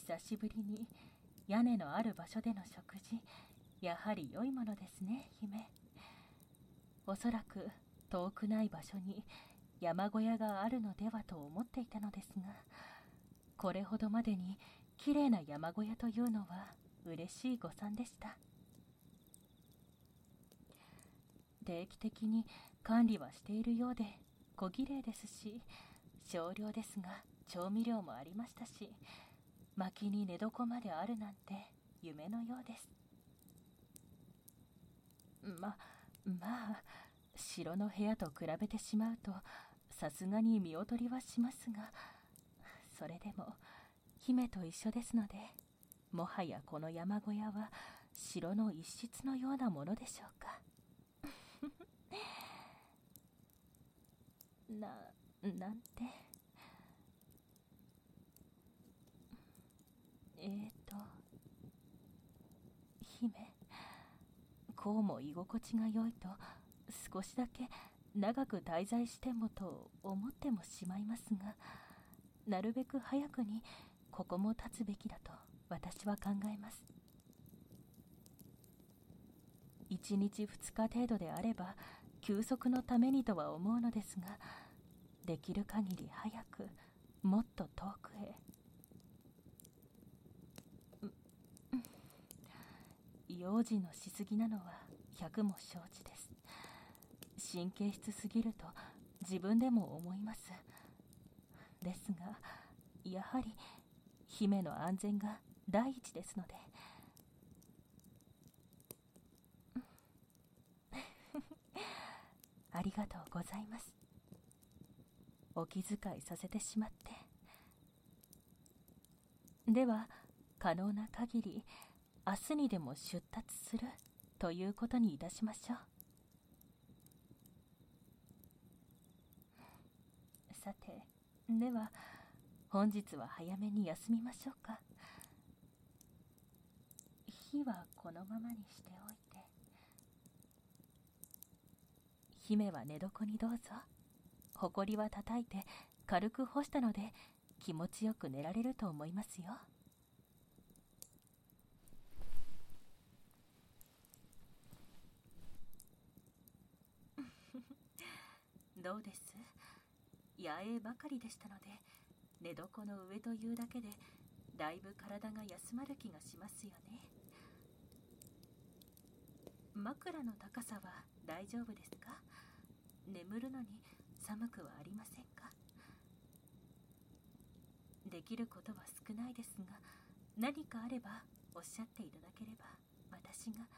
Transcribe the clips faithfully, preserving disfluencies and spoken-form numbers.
久しぶりに屋根のある場所での食事、やはり良いものですね、姫。おそらく遠くない場所に山小屋があるのではと思っていたのですが、これほどまでにきれいな山小屋というのは嬉しい誤算でした。定期的に管理はしているようで小綺麗ですし、少量ですが調味料もありましたし、薪に寝床まであるなんて夢のようです。ま、まあ、城の部屋と比べてしまうとさすがに見劣りはしますが、それでも姫と一緒ですので、もはやこの山小屋は城の一室のようなものでしょうか。な、なんて。えーと、姫、こうも居心地が良いと少しだけ長く滞在してもと思ってもしまいますが、なるべく早くにここも立つべきだと私は考えます。一日二日程度であれば休息のためにとは思うのですが、できる限り早く、もっと遠くへ。用心のしすぎなのは百も承知です。神経質すぎると自分でも思います。ですが、やはり姫の安全が第一ですので。ありがとうございます。お気遣いさせてしまって。では、可能な限り明日にでも出立するということにいたしましょう。さて、では本日は早めに休みましょうか。火はこのままにしておいて。姫は寝床にどうぞ。ほこりは叩いて軽く干したので気持ちよく寝られると思いますよ。どうです？野営ばかりでしたので、寝床の上というだけでだいぶ体が休まる気がしますよね。枕の高さは大丈夫ですか？眠るのに寒くはありませんか？できることは少ないですが、何かあればおっしゃっていただければ私が。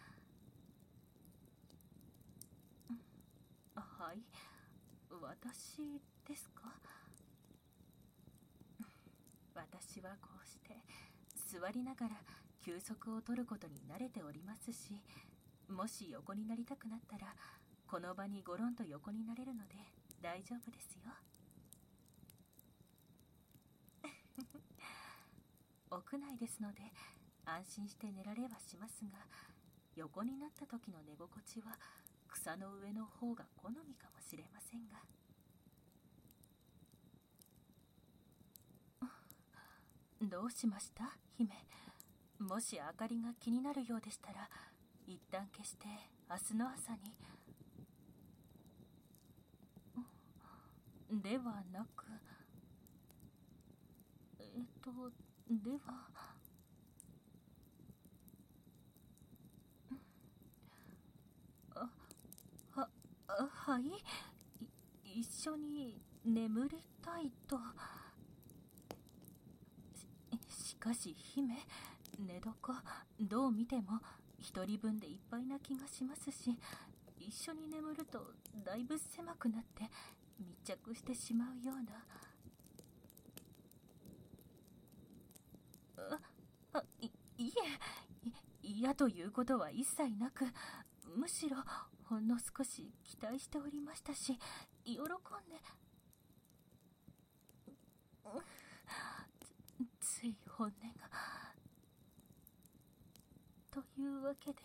はい、私ですか？私はこうして座りながら休息を取ることに慣れておりますし、もし横になりたくなったらこの場にゴロンと横になれるので大丈夫ですよ。屋内ですので安心して寝られはしますが、横になった時の寝心地は草の上の方が好みかもしれませんが。どうしました姫？もし明かりが気になるようでしたら一旦消して明日の朝に。ではなく、えっとではあはあはい、い一緒に眠りたいと。ししかし姫、寝床どう見ても一人分でいっぱいな気がしますし、一緒に眠るとだいぶ狭くなって密着してしまうような。あ、あいいえ、嫌ということは一切なく、むしろほんの少し期待しておりましたし、喜んで。つつい本音が。というわけで。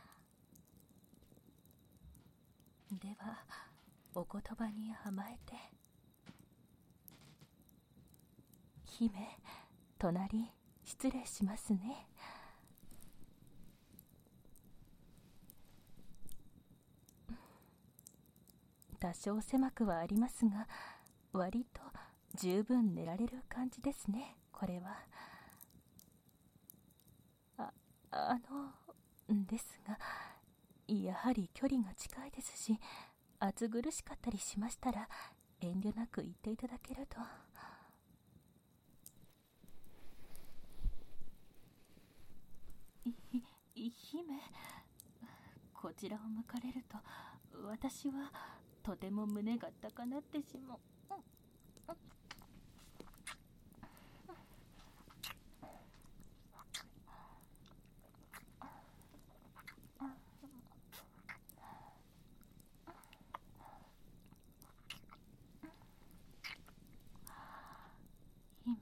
ではお言葉に甘えて。姫、隣失礼しますね。多少狭くはありますが、割と十分寝られる感じですね、これは。あ、あの、ですが、やはり距離が近いですし、暑苦しかったりしましたら、遠慮なく言っていただけると。い、姫、こちらを向かれると、私はとても胸が高鳴ってしまう。姫、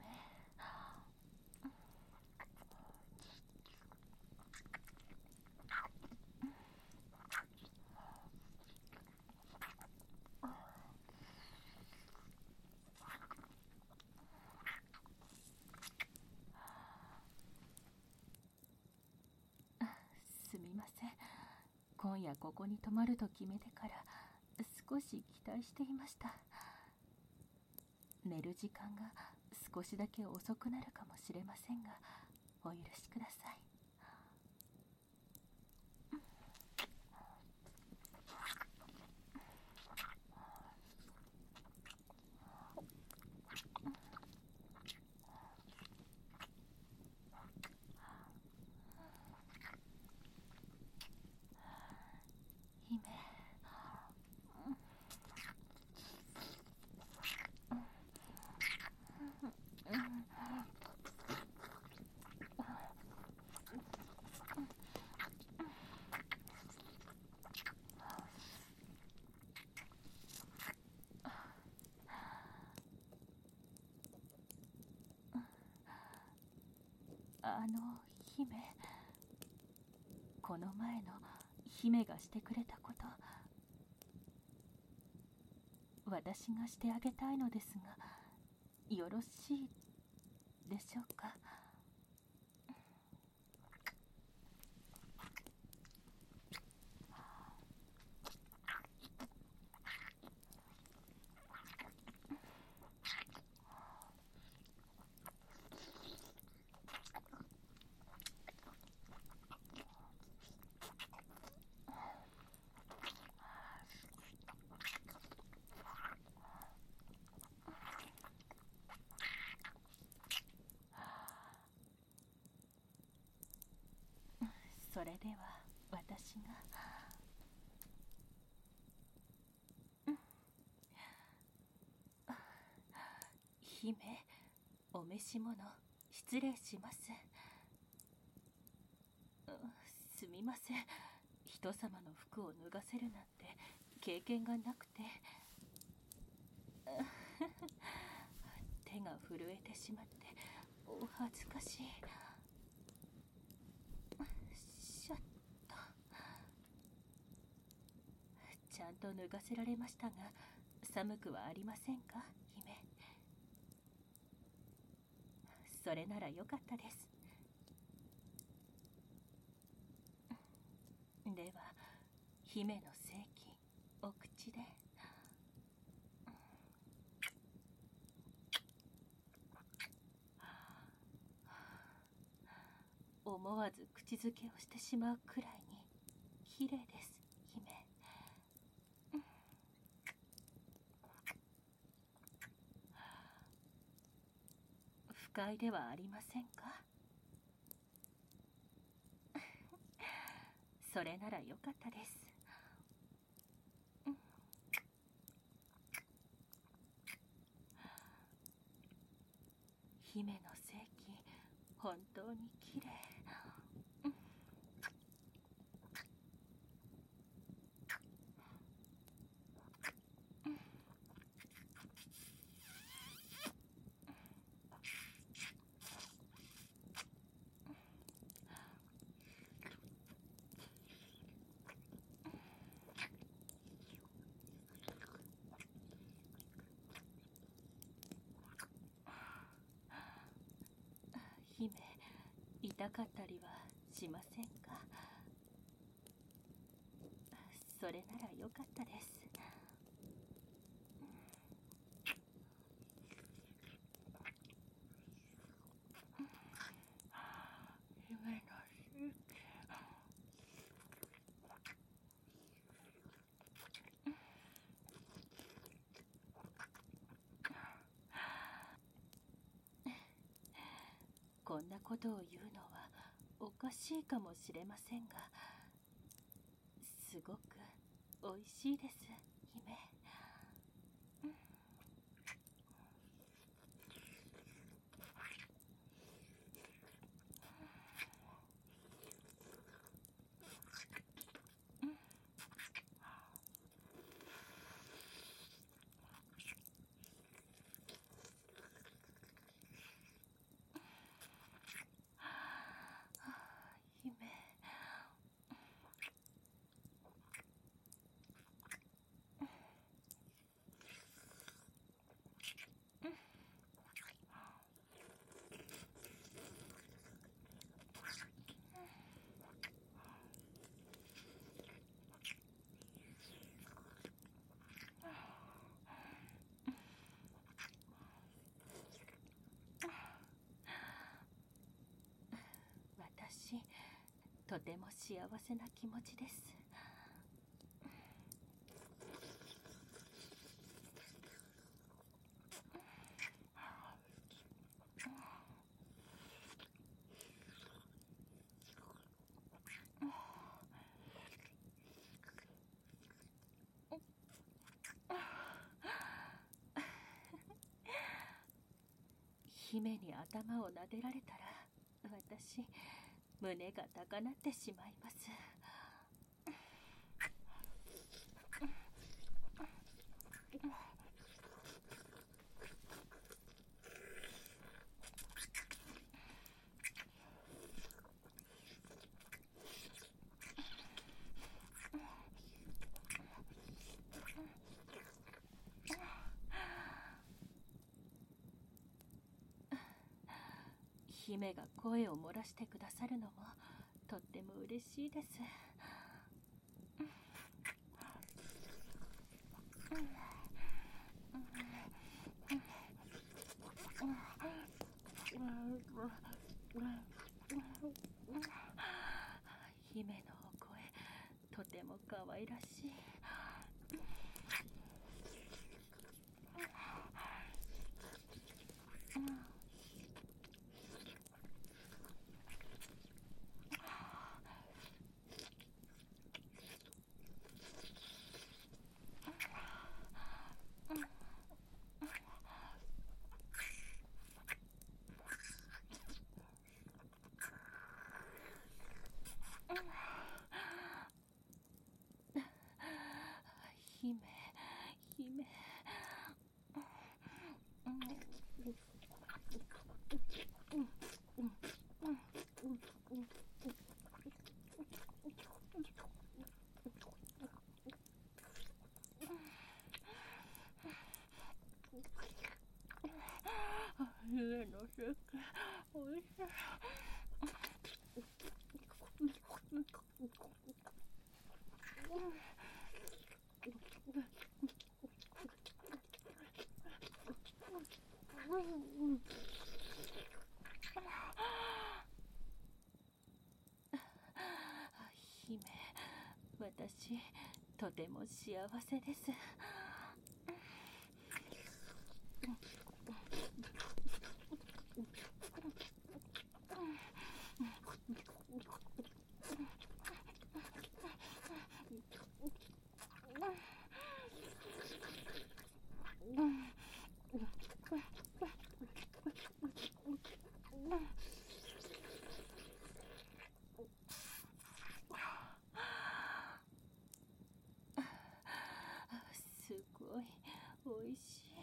すみません。今夜ここに泊まると決めてから少し期待していました。寝る時間が少しだけ遅くなるかもしれませんが、お許しください。姫、あの、姫、この前の姫がしてくれたこと、私がしてあげたいのですが、よろしいでしょうか。それでは私が、姫、お召し物失礼します。すみません。人様の服を脱がせるなんて経験がなくて手が震えてしまってお恥ずかしい。しゃっと、ちゃんと脱がせられましたが、寒くはありませんか、姫。それならよかったです。では、姫の性器、お口で。思わず口づけをしてしまうくらいに綺麗です、姫。不快ではありませんか。それならよかったです。姫の性器、本当に綺麗。姫、 たかったりはしませんか？それならよかったです。夢の世紀。こんなことを言うのはおかしいかもしれませんが、すごくおいしいです、姫。姫。私、とても幸せな気持ちです。姫に頭を撫でられたら、私、胸が高鳴ってしまいます。姫が声を漏らしてくださるのもとっても嬉しいです。姫のお声、とても可愛らしい。姫、姫。夢の世界、おいしい。姫、私、とても幸せです。すごいおいしい。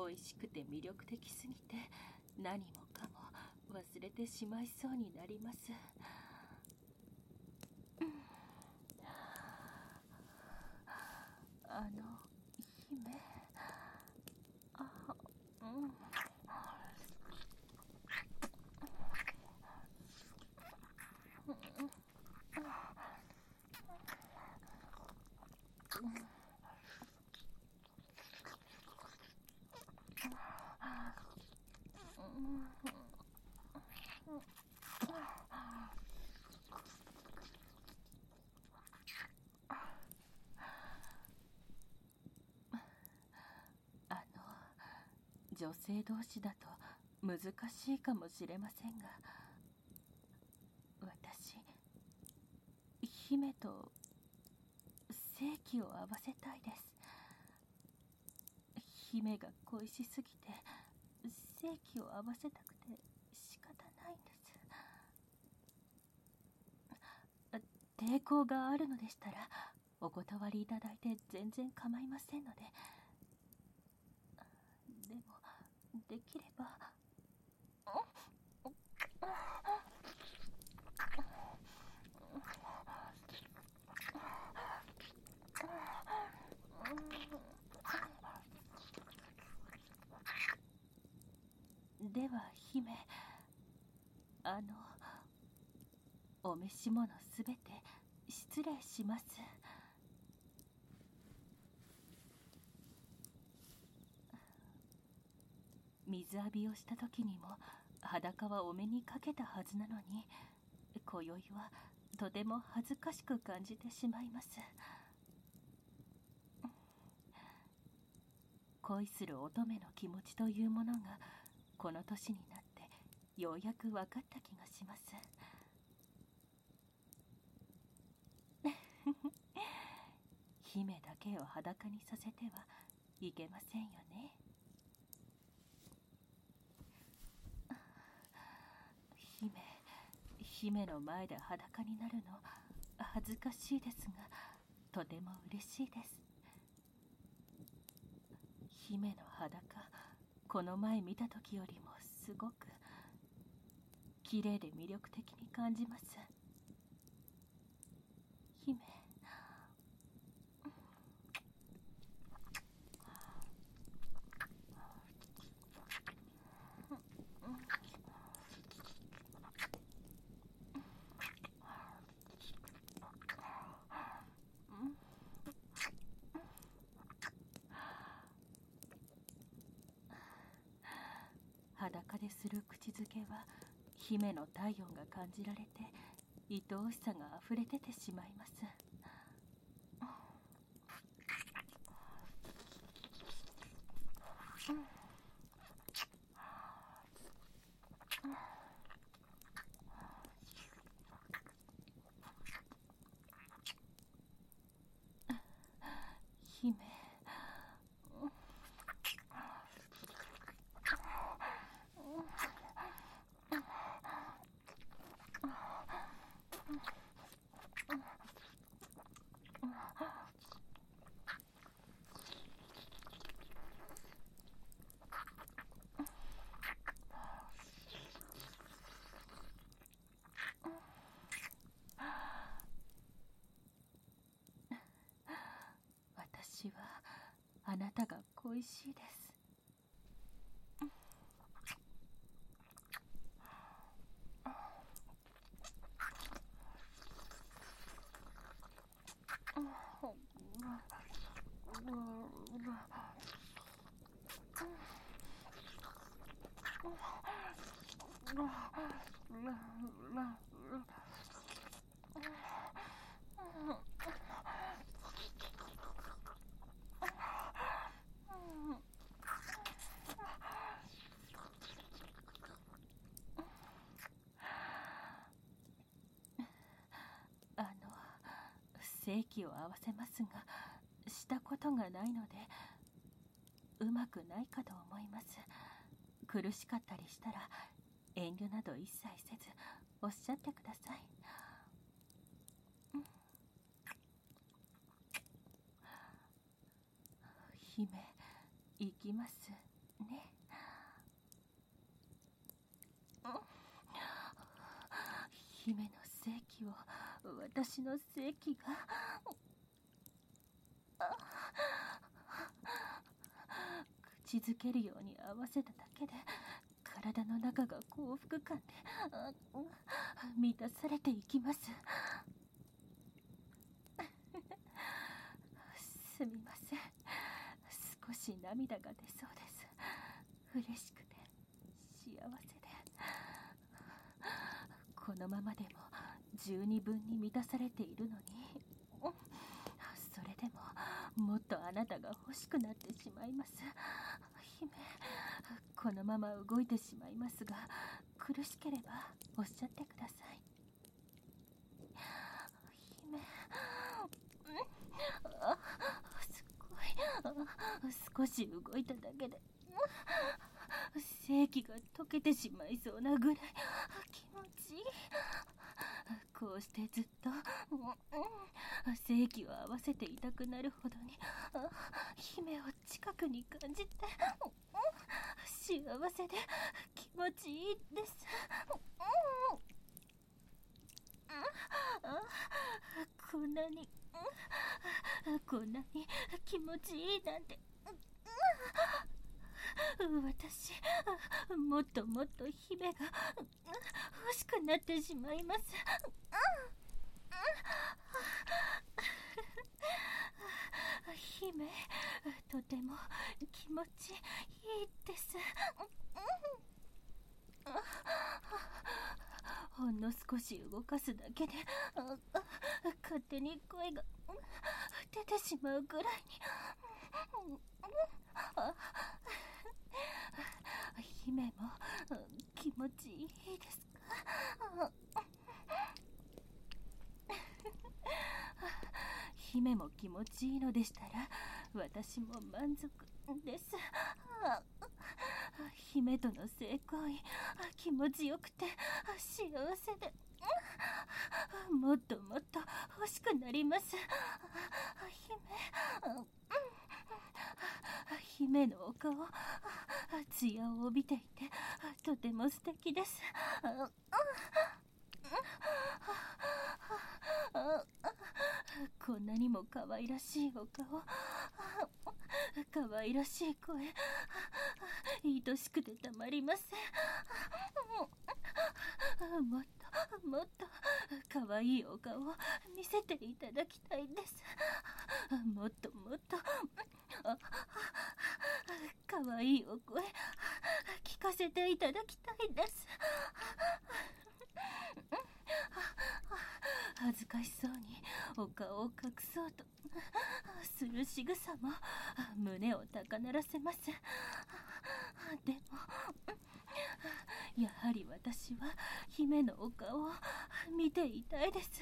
美味しくて魅力的すぎて何もかも忘れてしまいそうになります。あの姫、あ、うん、あの女性同士だと難しいかもしれませんが、私姫と性気を合わせたいです。姫が恋しすぎて性気を合わせたくて仕方ないんです。抵抗があるのでしたらお断りいただいて全然構いませんので。でもできれば。では姫、あのお召し物すべて失礼します。水浴びをした時にも裸はお目にかけたはずなのに、今宵はとても恥ずかしく感じてしまいます。恋する乙女の気持ちというものがこの年になってようやく分かった気がします。姫だけを裸にさせてはいけませんよね。姫、姫の前で裸になるの恥ずかしいですが、とても嬉しいです。姫の裸、この前見た時よりもすごく綺麗で魅力的に感じます。姫、裸でする口づけは姫の体温が感じられて愛おしさがあふれ出てしまいます。姫、私はあなたが恋しいです。あの性気を合わせますがしたことがないのでうまくないかと思います。苦しかったりしたら遠慮など一切せずおっしゃってください。姫、行きます。 姫の性器を私の性器が口づけるように合わせただけで体の中が幸福感で満たされていきます。すみません、少し涙が出そうです。嬉しくて幸せで、このままでも十二分に満たされているのに、それでももっとあなたが欲しくなってしまいます。姫、このまま動いてしまいますが、苦しければおっしゃってください。姫、あ、すごい、少し動いただけで性器が溶けてしまいそうなぐらい気持ちいい。こうしてずっと性器を合わせていたくなるほどに姫を近くに感じて幸せで気持ちいいです。こんなにこんなに気持ちいいなんて。私、もっともっと姫が欲しくなってしまいます。姫、とても気持ちいいです。ほんの少し動かすだけで勝手に声が出てしまうぐらいに。姫も気持ちいいですか？姫も気持ちいいのでしたら私も満足です。姫との性行為気持ちよくて幸せで、もっともっと欲しくなります。姫、姫のお顔、艶を帯びていてとても素敵です。こんなにも可愛らしいお顔、可愛らしい声、愛しくてたまりません。もっともっと可愛いお顔を見せていただきたいです。もっともっと可愛いお声聞かせていただきたいです。恥ずかしそうにお顔を隠そうとする仕草も胸を高鳴らせます。でもやはり私は姫のお顔を見ていたいです。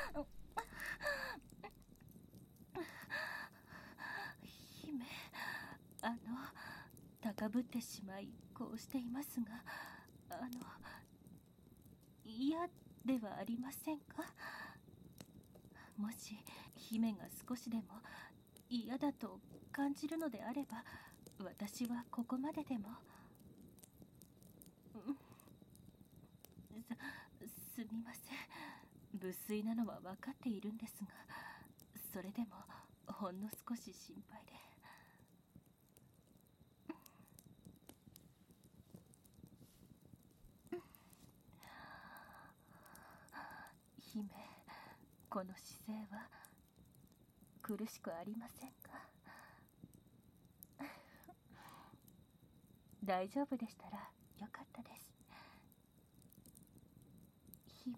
姫、あの高ぶってしまいこうしていますが、あの嫌ではありませんか？もし姫が少しでも嫌だと感じるのであれば、私はここまででも。す、すみません。無粋なのは分かっているんですが、それでもほんの少し心配で。姫、この姿勢は苦しくありませんか？大丈夫でしたらよかったです。姫、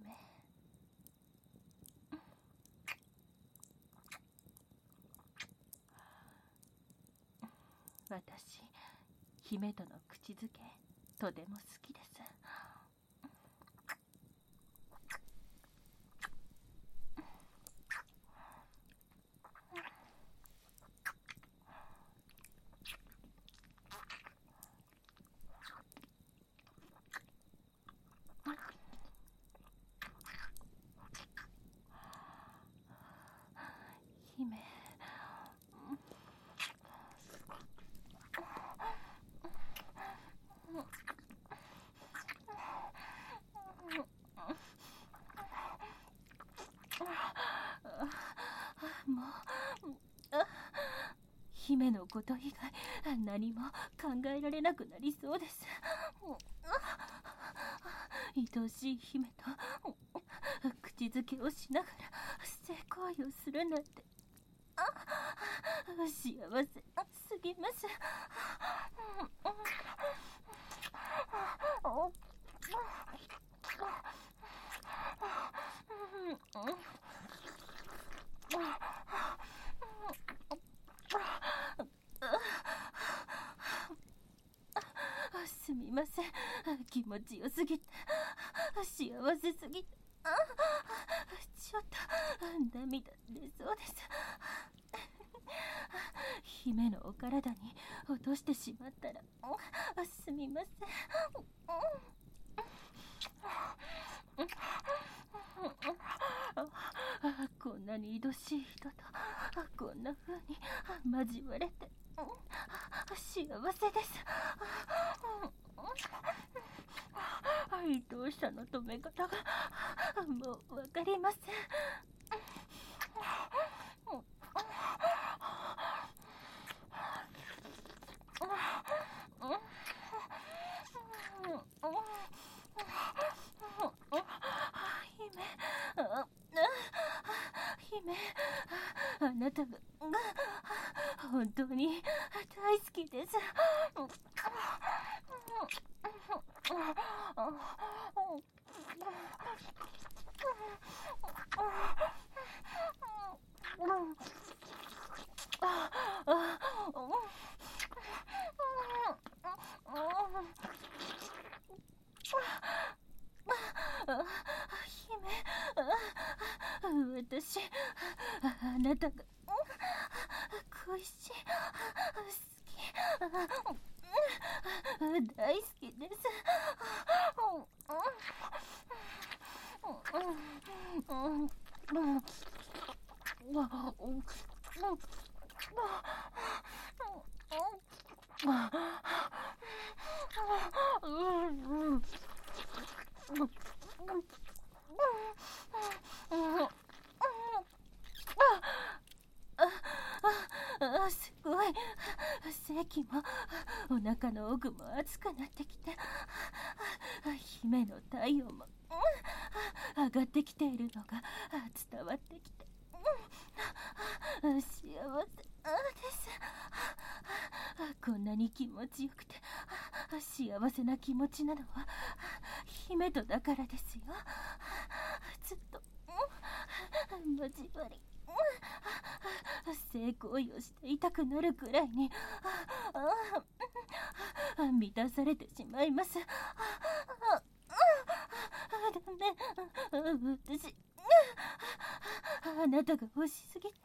私、姫との口づけとても好きです。姫、 姫のこと以外何も考えられなくなりそうです。愛しい姫と口づけをしながら性行為をするなんて幸せすぎます。すみません、気持ちよすぎて幸せすぎてちょっと涙出そうです。姫のお体に落としてしまったらすみません。こんなに愛しい人とこんな風に交われて幸せです。愛しさの止め方がもうわかりません。姫、あなたが本当に大好きです。姫、私、あなたが恋しい、好き、大好きです。あ、すごい。席もお腹の奥も熱くなってきて、姫の体温も上がってきているのが伝わってきて、幸せです。こんなに気持ちよくて幸せな気持ちなのは姫とだからですよ。ずっと交わり性行為をしていたくなるくらいに満たされてしまいます。ダメ、私あなたが欲しすぎて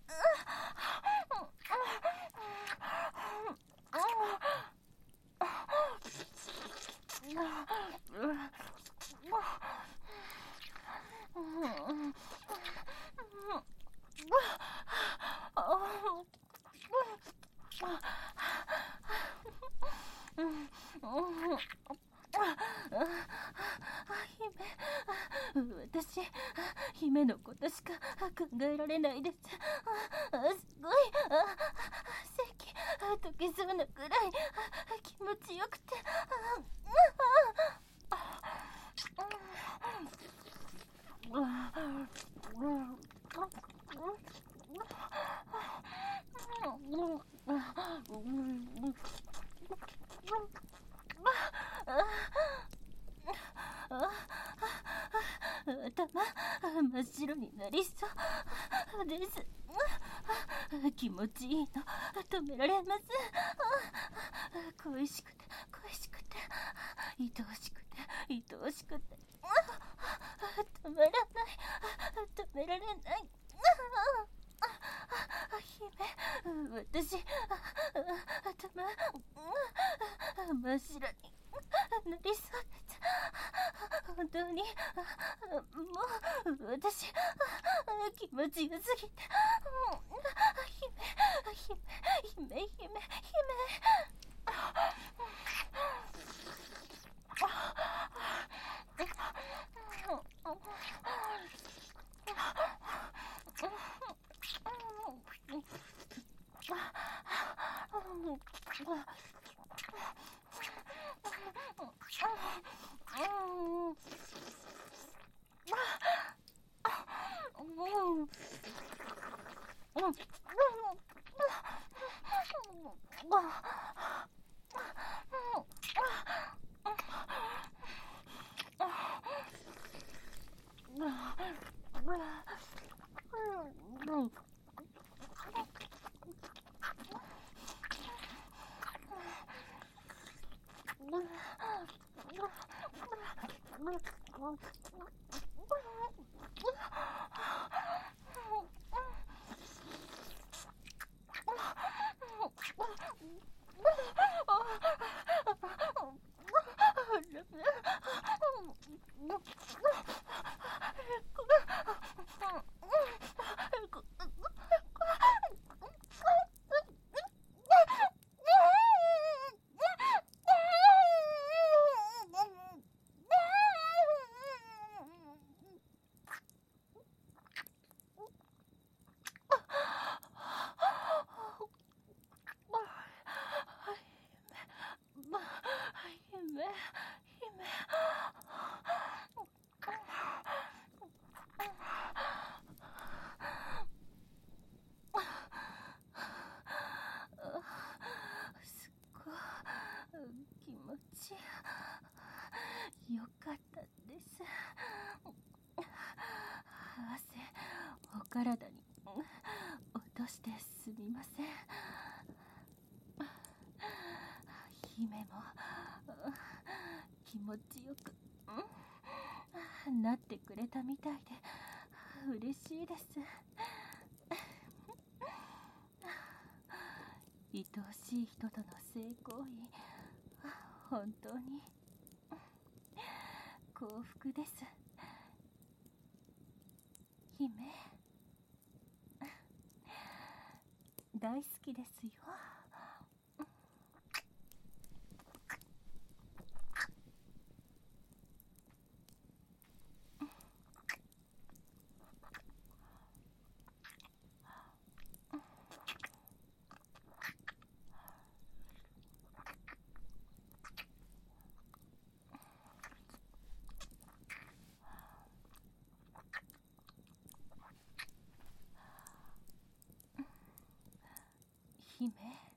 私、姫のことしか考えられないです。あ、すごい、席溶けそうなくらい気持ちよくて、頭真っ白になりそうです。気持ちいいの止められません。恋しくて恋しくて愛おしくて愛おしくて止まらない、止められない。姫、私、頭真っ白になりそうです。本当にもう私気持ちよすぎて、姫、姫、姫、姫、姫。 よかったです。汗お体に落としてすみません。姫も気持ちよくなってくれたみたいで嬉しいです。愛おしい人との性行為、本当に幸福です。姫、大好きですよ。姫、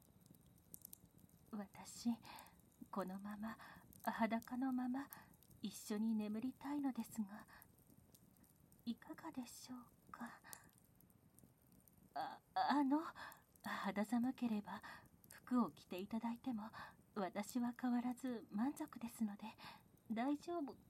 私このまま裸のまま一緒に眠りたいのですが、いかがでしょうか。あ、あの肌寒ければ服を着ていただいても私は変わらず満足ですので大丈夫